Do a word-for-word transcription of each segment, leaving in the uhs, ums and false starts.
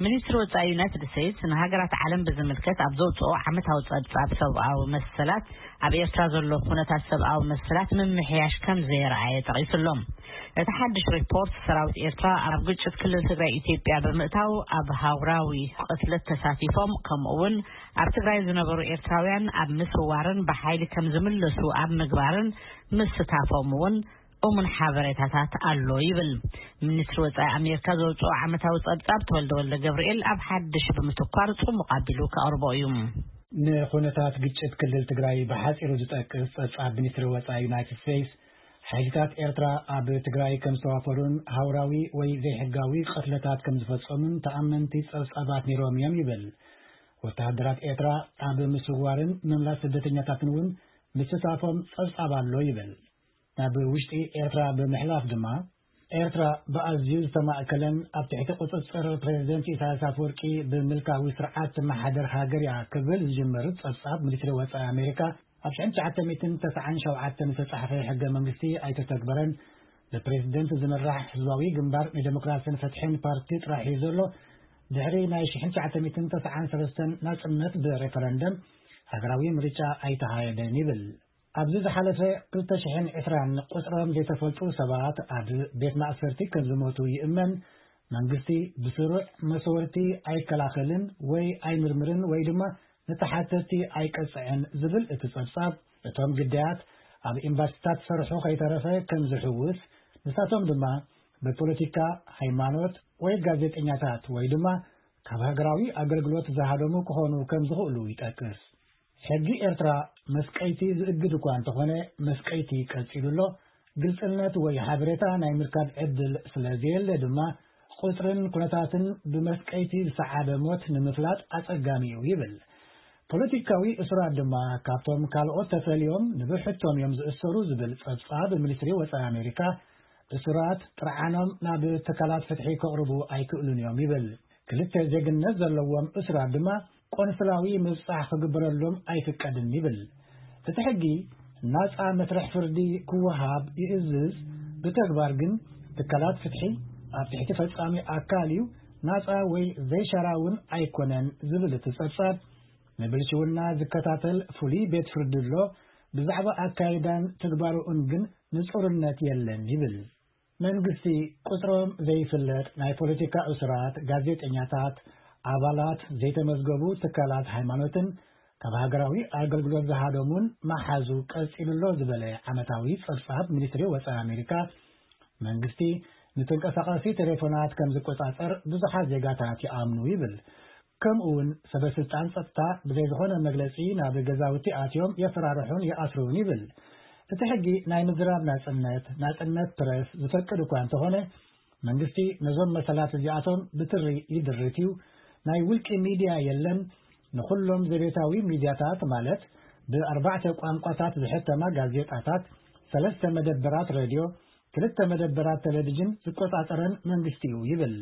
ሚኒስትር ወጻኢ ዩናይትድ ስቴትስ ንሃገራት ዓለም በዝምልከት ኣብ ዘውፅኦ ዓመታዊ ጸብጻብ ሰብኣዊ መሰላት ኣብ ኤርትራ ዘሎ ኩነታት ሰብኣዊ መሰላት ምምሕያሽ ከም ዘየርኣየ ጠቒሱሎም። እቲ ሓድሽ ሪፖርት ሰራዊት ኤርትራ ኣብ ግጭት ክልል ትግራይ ኢትዮጵያ ብምእታው ኣብ ሃገራዊ ቅትለት ተሳቲፎም ከምኡውን ኣብ ትግራይ ዝነበሩ ኤርትራውያን ኣብ ምስዋርን ብሓይሊ ከም ዝምለሱ ኣብ ምግባርን ምስታፎም እውን أمن حبرتات الله يبل منستر وزارة أمريكا زوجو عمتها وصبصب تولد ولا جبريل أبحدش بمتقارب ومقابلو كأربع يوم. نخونتات جت كل التجراي بحث إرادتك أصعب منستر وزارة يونايتد ستيتس حاجات إيرترا أب تجراي كم سوافرون هوراوي وزي حجاوي قتلتات كم زفصمن تأمن تيس أصعبات نيروم يميبل وتهدرات إيرترا أب مسوارن نملا سدتنيا تاتنون مستافهم أصعب الله يبل. ناب وشتي إيرترا بمحلاف دما إيرترا بأزيز تماكلن أبتحت قصصر بريزيدنت إسحاق أفورقي بملكه وسرعات مع حدر هاجريا قبل جمرت أصحاب ملتري وزارة أمريكا أبشن تعتمتن تسعن شوعات صحفي حق مملكتي أي تتكبرن البريزيدنت زمرح حزباوي جنبار ديمقراطيين فتحين بارتي راح يزولو دحري نايشحن تعتمتن تسعن سرستن ناس أمنت بريفرندم هاجراوي مريتشا أي تهايدن يبل أبزز حلفة قلت شحن إثران قصرهم زي تفلتو سبعات عد بيت مأسرتي كنزموتو يأمن منقستي بسرع مسورتي أي كلاخلن وي أي مرمرن وي دما نتحاتتي أي كسعن زبل اتصاب اتهم قديات أب إنباستات سرحو خي طرفة كنزحوث نساتهم دما ببوليتيكا هيمانوت وي غازيت إنياتات وي دما كبهجراوي أقلقلوت زهادمو كهونو كنزغلو يتأكس حجي إيرترا مسكيتي زقد كوان تخونه مسكيتي كتيرلو قلتلنت وي حبرتا ناي مركب عدل سلازيل دما قصرن كنتاتن بمسكيتي سعادة موت نمفلات أتقاميو يبل بوليتيكاوي إسراء دما كابتوم كالوت تفاليوم نبحثتهم يوم زأسرو زبل فبصاب المنستري وزارة أمريكا إسراء ترعانهم ناب تكالات فتحي كأربو أي كألون يوم يبل كلتا زيقن نزل لوام إسراء دما قنصلاوي مصح خبر اللوم أي فكادن يبل تتحقي الناس عم ترح فردي كوهاب يئزز بتكبارجن تكالات فتحي أفتحي تفتقامي أكاليو ناس وي زي شراون أيكونن زبلة تصفصاب نبلشونا زكتاتل فولي بيت فردلو بزعبة أكايدان تكبارو أنجن نصور النات يلن يبل من قصي قصرهم زي فلت ناي بوليتيكا أسرات غازيت إنياتات አባላት ዘይተመዝገቡ ተካላት ሃይማኖትን ከሀገራዊ አገልግሎት ዘሃደሙን ማሐዙ ቀጽልሎ ዝበለ ዓመታዊ ጸብጻብ ሚኒስትሪ ወጻኢ አሜሪካ መንግስቲ ንተንቀሳቃሲ ቴሌፎናት ከም ዝቆጻጸር ብዙሓት ዜጋታት ይኣምኑ ይብል ከምኡን ሰበስልጣን ጸጥታ ብዘይ ዝኾነ መግለጺ ናብ ገዛውቲ ኣትዮም የፈራርሑን ይኣስሩን ይብል እቲ ሕጊ ናይ ምዝራብ ናጽነት ናጽነት ፕረስ ዝፈቅድ እኳ እንተኾነ መንግስቲ ነዞም መሰላት እዚኣቶም ብትሪ ይድርትዩ ናይ ውልቂ ሚዲያ የለን ንኹሎም ዘቤታዊ ሚዲያታት ማለት በአርባዕተ ቋንቋታት ዝሕተማ ጋዜጣታት ሰለስተ መደበራት ሬድዮ ክልተ መደበራት ቴሌቪዥን ዝቆጻጸረን መንግስቲ እዩ ይብል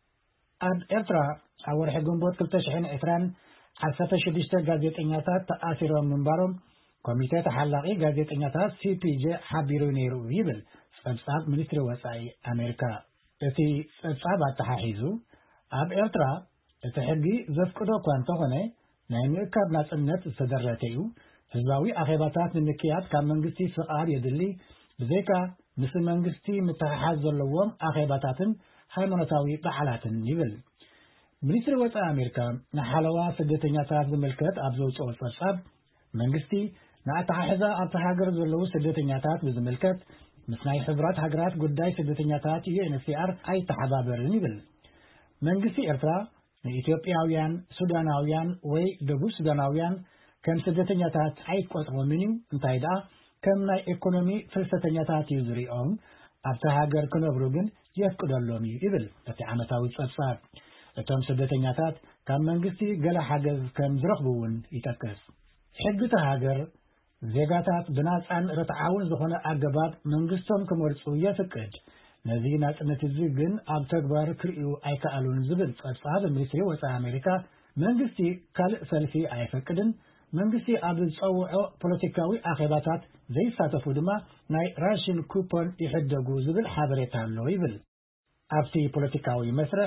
ኣብ ኤርትራ ኣብ ወርሒ ግንቦት ክልተ ሽሕን ዒስራን ዓሰርተ ሽዱሽተ ጋዜጠኛታት ተኣሲሮም ምንባሮም ኮሚቴ ተሓላቂ ጋዜጠኛታት ሲፒጄ ሓቢሩ ነይሩ ይብል ጸብጻብ ሚኒስትሪ ወጻኢ አሜሪካ እቲ ጸብጻብ ኣተሓሒዙ ኣብ ኤርትራ እቲ ሕጊ ዘፍቅዶ እኳ እንተኾነ ናይ ምእካብ ናጽነት ዝተደረተ እዩ ህዝባዊ ኣኼባታት ንምክያድ ካብ መንግስቲ ፍቃድ የድሊ ብዘይካ ምስ መንግስቲ ምትሕሓዝ ዘለዎም ኣኼባታትን ሃይማኖታዊ በዓላትን ይብል ሚኒስትሪ ወጻኢ አሜሪካ ንሓለዋ ስደተኛታት ዝምልከት ኣብ ዘውፅኦ ጸብጻብ መንግስቲ ንኣተሓሕዛ ኣብቲ ሃገር ዘለዉ ስደተኛታት ብዝምልከት ምስ ናይ ሕብራት ሃገራት ጉዳይ ስደተኛታት ዩኤንኤችሲአር ኣይተሓባበርን ይብል መንግስቲ ኤርትራ ኢትዮጵያውያን ሱዳናውያን ወይ ደቡብ ሱዳናውያን ከም ስደተኛታት ኣይቆጥሮምን እንታይ ደኣ ከም ናይ ኢኮኖሚ ፍልሰተኛታት እዩ ዝሪኦም ኣብቲ ሃገር ክነብሩ ግን የፍቅደሎም ይብል እቲ ዓመታዊ ጸብጻብ እቶም ስደተኛታት ካብ መንግስቲ ገለ ሓገዝ ከም ዝረኽቡውን ይጠቅስ ሕጊ እቲ ሃገር ዜጋታት ብናጻን ርትዓውን ዝኾነ ኣገባብ መንግስቶም ክመርጹ የፍቅድ ነዚ ናጽነት እዚ ግን ኣብ ተግባር ክርእዩ ኣይከኣሉን ዝብል ጸብጻብ ሚኒስትሪ ወጻኢ አሜሪካ መንግስቲ ካልእ ሰልፊ ኣይፈቅድን መንግስቲ ኣብ ዝጸውዖ ፖለቲካዊ ኣኼባታት ዘይሳተፉ ድማ ናይ ራሽን ኩፖን ይሕደጉ ዝብል ሓበሬታ ኣሎ ይብል ኣብቲ ፖለቲካዊ መስርሕ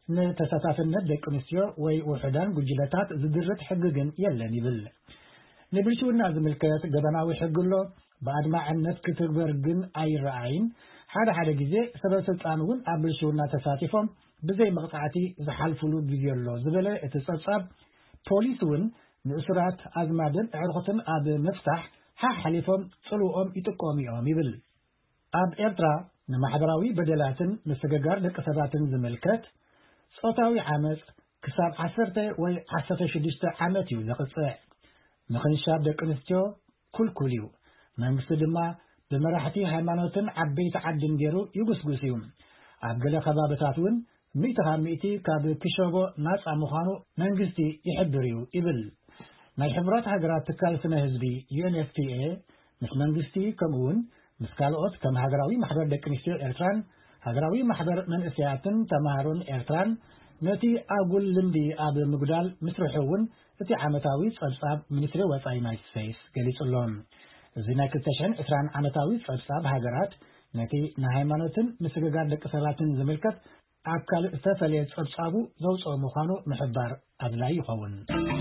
ንተሳታፍነት ደቂ ኣንስትዮ ወይ ውሕዳን ጉጅለታት ዝድርት ሕጊ ግን የለን ይብል ንብልሽውና ዝምልከት ገበናዊ ሕግሎ በአድማዕነት ክትግበር ግን አይረአይን ሓደ ሓደ ጊዜ ሰበብ ስልጣን እውን ኣብ ብልሽውና ተሳቲፎም ብዘይ መቅጣዕቲ ዝሓልፍሉ ጊዜ ኣሎ ዝበለ እቲ ጸጻብ ፖሊስ እውን ንእስራት ኣዝማድን ዕርኽትን ኣብ መፍታሕ ሓሓሊፎም ጽልኦም ይጥቆሙ እዮም ይብል ኣብ ኤርትራ ንማሕበራዊ በደላትን ምስገጋር ደቂ ሰባትን ዝምልከት ጾታዊ ዓመጽ ክሳብ ዓሰርተ ወይ ዓሰርተ ሽዱሽተ ዓመት እዩ ዝቕጽዕ ንኽንሻብ ደቂ ኣንስትዮ ኩልኩል እዩ መንግስቲ ድማ ብመራሕቲ ሃይማኖትን ዓበይቲ ዓድን ገይሩ ይጉስጉስ እዩ ኣብ ገለ ከባቢታት እውን ሚእቲ ካብ ሚእቲ ካብ ክሸቦ ናጻ ምዃኑ መንግስቲ ይሕብር እዩ ይብል ናይ ሕብራት ሃገራት ትካል ስነ ህዝቢ ዩ ኤን ኤፍ ፒ ኤ ምስ መንግስቲ ከምኡውን ምስ ካልኦት ከም ሃገራዊ ማሕበር ደቂ ኣንስትዮ ኤርትራን ሃገራዊ ማሕበር መንእሰያትን ተማሃሮን ኤርትራን ነቲ ኣጉል ልምዲ ኣብ ምግዳል ምስርሑ እውን እቲ ዓመታዊ ጸብጻብ ሚኒስትሪ ወጻኢ ዩናይትድ ስቴትስ ገሊጹሎም እዚ ናይ ክልተ ሽሕን ዕስራን ዓመታዊ ጸብጻብ ሃገራት ነቲ ንሃይማኖትን ምስግጋር ደቂ ሰባትን ዝምልከት ኣካል ዝተፈለየ ጸብጻቡ ዘውፅኦ ምዃኑ ምሕባር ኣድላይ ይኸውን